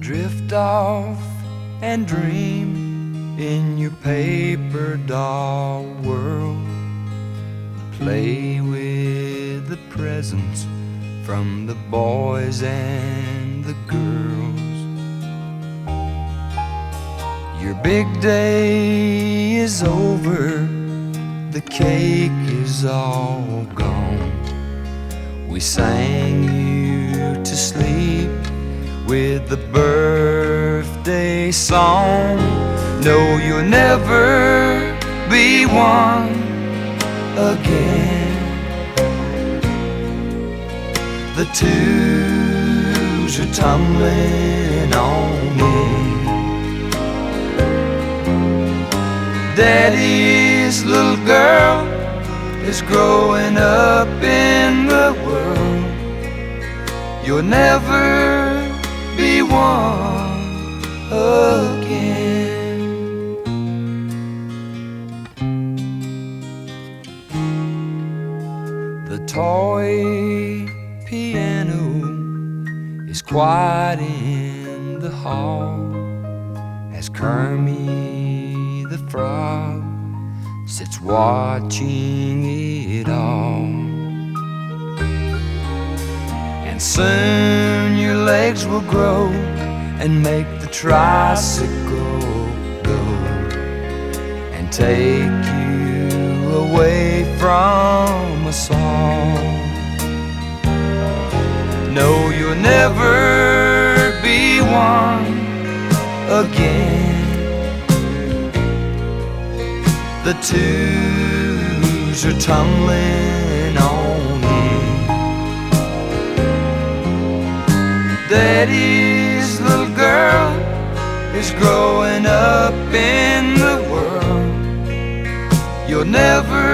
Drift off and dream in your paper doll world. Play with the presents from the boys and the girls. Your big day is over, the cake is all gone. We sang you to sleep with the birthday song. No, you'll never be one again. The twos are tumbling on in. Daddy's little girl is growing up in the world. You'll never be one again. The toy piano is quiet in the hall as Kermit the Frog sits watching it all. And soon your legs will grow and make the tricycle go and take you away from us all. No, you'll never be one again. The twos are tumbling on in. Daddy's little girl is growing up in the world. You'll never